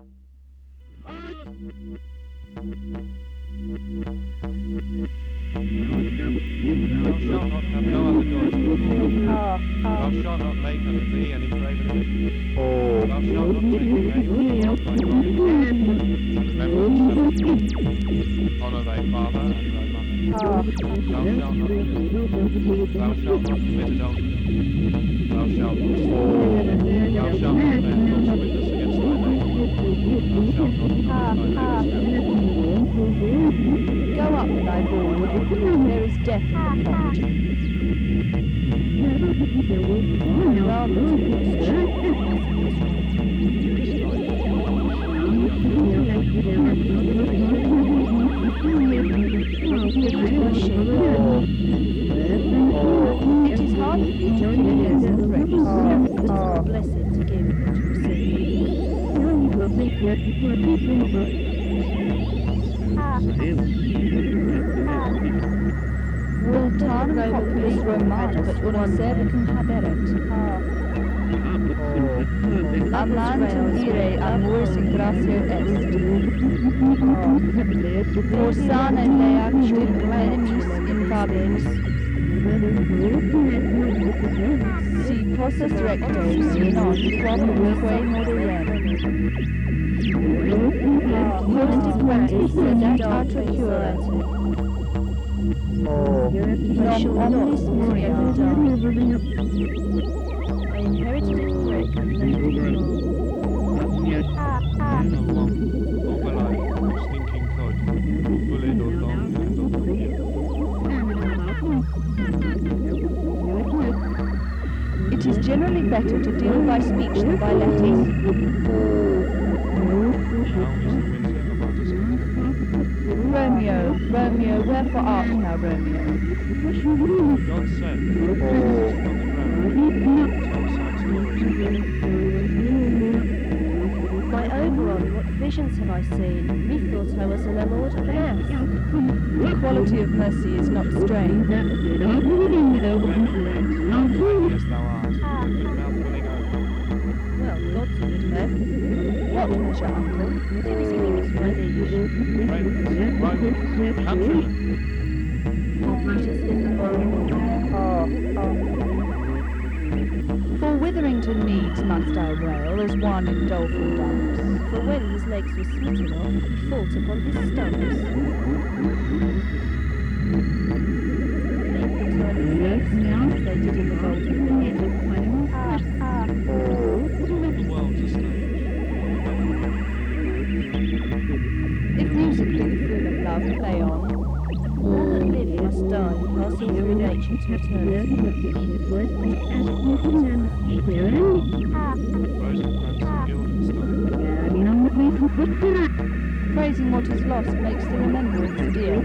Thou shalt not have no other gods before me. Thou shalt not make unto thee any graven image. Thou shalt not take the name of thy God in vain, and remember the Sabbath. Honour thy father and thy mother. Thou shalt not kill. Thou shalt not commit adultery. Thou shalt not steal. Thou shalt not bear false witness against thy neighbour. Thou shalt not covet thy neighbour's house. Go up, thy board. There is death in the pot. Rather it is hardly beautiful against the threats. It is blessed to give and to receive. Vultan populus Romat, but unacervicum haberet. Amantum ire amoris in gratia est. Forsane leactum enemis infabimus. Si possus rectos non quamque moderem. Post pratis sedat atra curat. Non omnis muria. I inherited it correct and left it alone. Stinking cod, bullied or long handled. It is generally better to deal by speech than by letters. Romeo, Romeo, wherefore art thou, Romeo? God said, on the ground, tell sad stories. My Oberon, what visions have I seen? Methought I was in a lord of an ass. Quality of mercy is not strained. Yes, thou art, with mouth willing open. Well, God's a good man. What measure, uncle? Give us cause, my liege. Friends, rivals, countrymen, Let us in the For Witherington needs must I rail, as one in doleful dumps. For when his legs were smitten off, he fought upon his stumps. They did in the golden dawn. the world's a stage. If musically the fool of love play on, All that live must die, passing through nature to eternity. Rosencrantz of Guildenstern. praising what is lost makes the remembrance dear.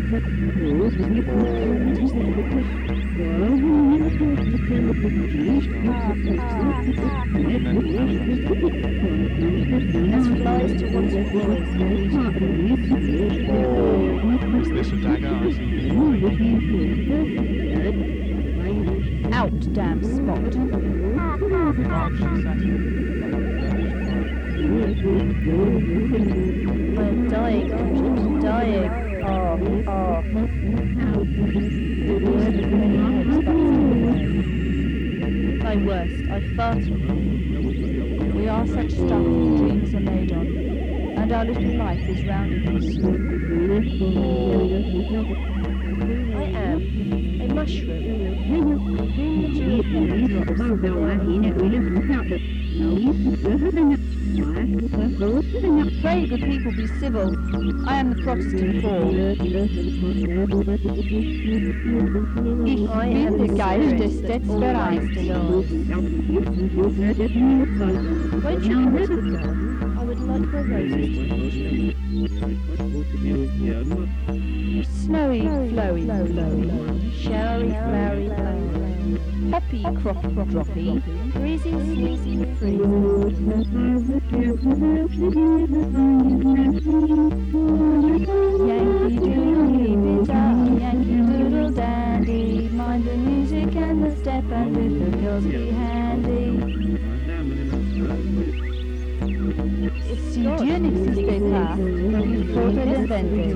As flies to wanton boys, Is this a dagger I see? Out, damn spot. Mark she sat in, I'm dying, Bridget, dying. Thy worst, I fart on. We are such stuff dreams are made on, and our little life is rounded with swoon. I am a mushroom. The dew of heaven drops Pray, good people, be civil. I am the Protestant Paul. Ich bin der Geist des Stetsvereins. Won't you come to the garden? I would like my roses to touch me. Snowy, flowy, Showery, flowery, flowery. poppy, croppy, droppy, Breezy, sneezy, freezy. Yankee Doodle, keep it up, Yankee Doodle dandy. Mind the music and the step, and with the girls be handy. Si Dieu n'existait pas, il faudrait l'inventer.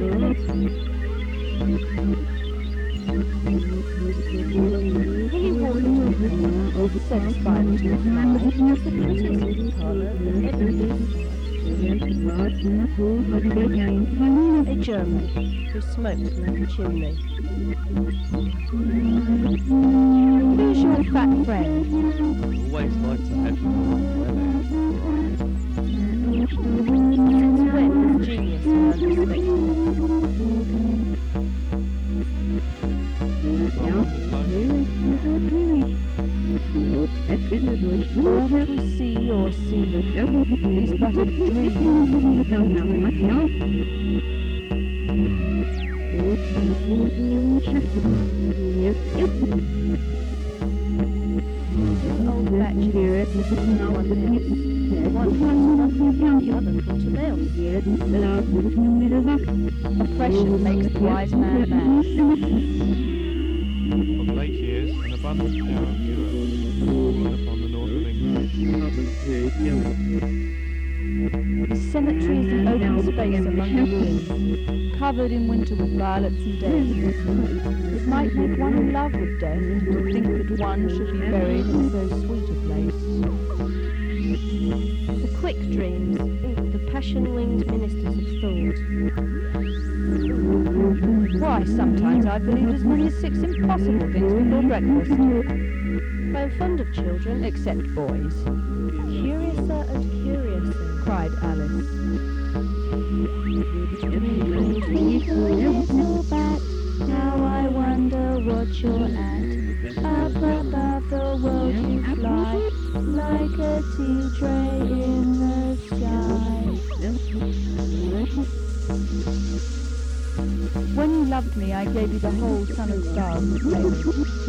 Will you walk into the corner, satisfied with your fly, as the prettiest parlour that ever lived? A German who smoked like a chimney. Who's your fat friend? Always liked to have Since when was genius found respectable? All that we see or see is but a dream. Two old bachelors sitting in one house. One house, the other caught a mouse. Oppression makes the wise man mad. Of late years, an abundant shower of Europe has fallen upon the north of England. The cemetery is an open space among the ruins, covered in winter with violets and death. It might make one in love with death to think that one should be buried in so sweet a place. The quick dreams, the passion-winged ministers of thought. Why, sometimes I've believed as many as 6 impossible things before breakfast, I am fond of children, except boys, curiouser and curiouser. cried Alice. Little bat, how I wonder what you're at. Up above the world you fly, like a tea tray in the sky. When you loved me, I gave you the whole sun and stars in payment.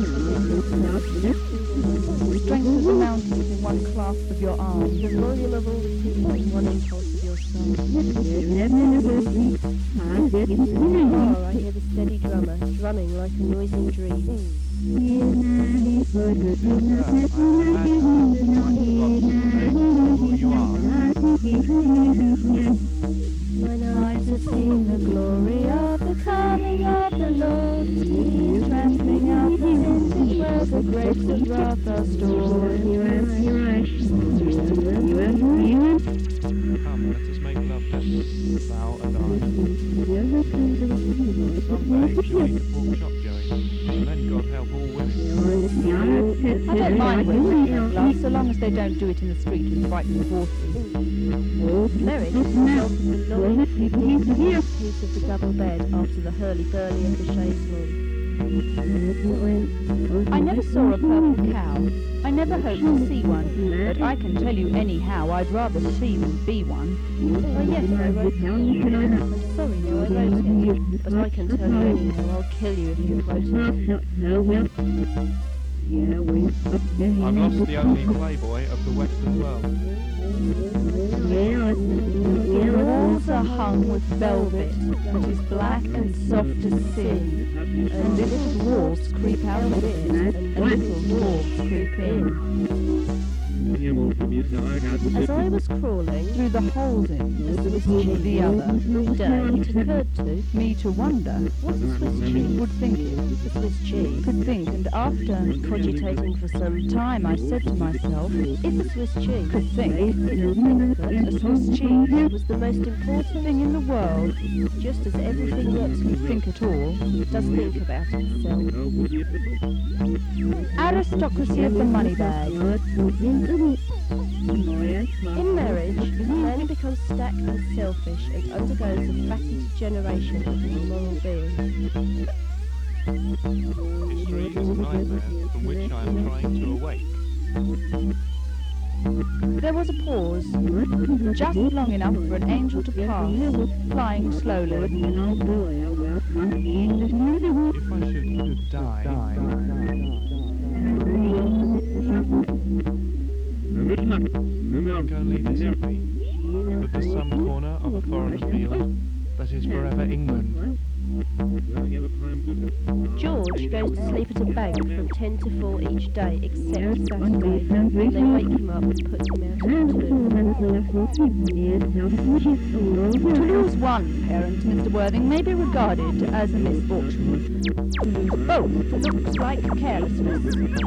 The strength of the mountains in one clasp of your arm. The volume of all the people in one impulse of your soul. Oh, I hear the steady drummer drumming like a noisy dream. When eyes have seen the glory of the coming of the Lord, he's trampling out the vintage where the grapes of wrath are stored. Come, let us make love desperate, thou and I. Someday she'll eat the pork chop going, and then God help all women. I don't mind women making love, so long as they don't do it in the street with frightened horses. Marriage is the result of the long, piece of the double bed after the hurly-burly of the chaise lawn. I never saw a purple cow. I never hope to see one, but I can tell you anyhow I'd rather see than be one. Oh yes, I wrote it. I'm sorry, no, I wrote it. But I can tell you anyhow, I'll kill you if you quote it. I've lost the only playboy of the Western world. The walls are hung with velvet that is black and soft as sin, and little dwarfs creep out of it, and little dwarfs creep in. As I was crawling Through the holes in the Swiss cheese the other day, it occurred to me to wonder what the Swiss cheese would think it, the Swiss cheese. could think, and after Cogitating for some time I said to myself, if a Swiss cheese could think that a Swiss cheese was the most important thing in the world, just as everything that could think at all, does think about itself. aristocracy of the money bag. In marriage, man becomes stacked and selfish and undergoes a fatty degeneration of his moral being. History is a nightmare from which I am trying to awake. There was a pause, just long enough for an angel to pass, flying slowly. If I should die, think only this of me, that there's some corner of a foreign field that is forever England. George goes to sleep at a bank from 10 to 4 each day, except Saturday, when they wake him up and put him out To lose one parent, Mr. Worthing, may be regarded as a misfortune. To lose both looks like carelessness. Do you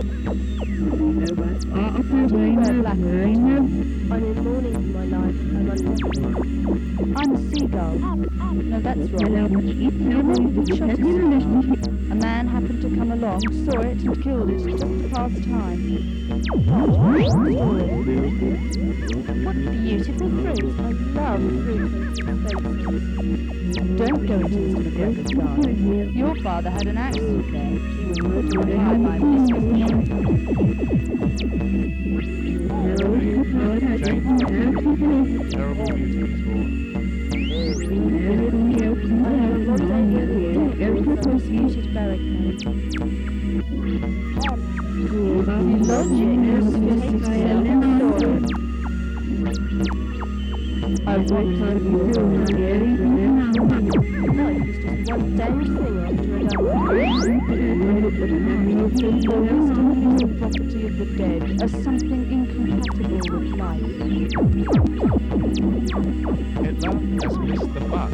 wear black? I'm in mourning for my life. I'm a seagull. No, that's wrong. The woman shot a seagull. A man happened to come along, saw it and killed it just to pass time. What beautiful fruit. I love fruit. Don't go into Mr. McGregor's garden. Your father had an accident there. He was put to the high by Mr. Terrible music is born. Muted barricade. Logic is self-assured. I want to no, it's just one damned thing after another. Wisdom is the property of the dead, as something incompatible with life. Hitler has missed the bus.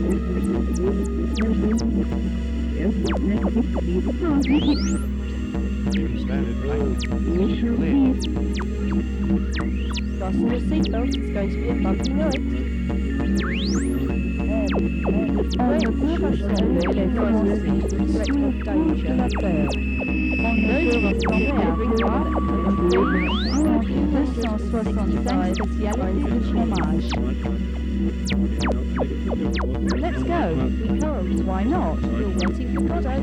You can stand it like Fasten your seatbelt, it's going to be a bumpy night. On the crochet, les voici, threat of danger. On the Let's go. We can't. Why not? You're waiting for Godot.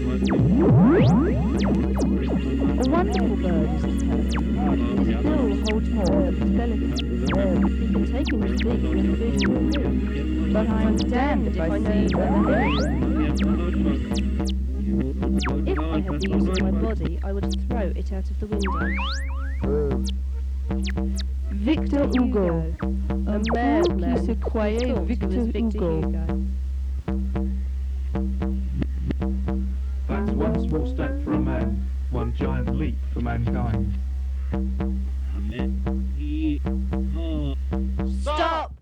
A wonderful bird is the pelican. His bill holds more than his skeleton. He can take in his beak and fish will do. But I'm damned if I see where the hill is. If I had the use of my body, I would throw it out of the window. Victor Hugo. A man qui se croyait Victor Hugo. That's one small step for a man, one giant leap for mankind. Stop!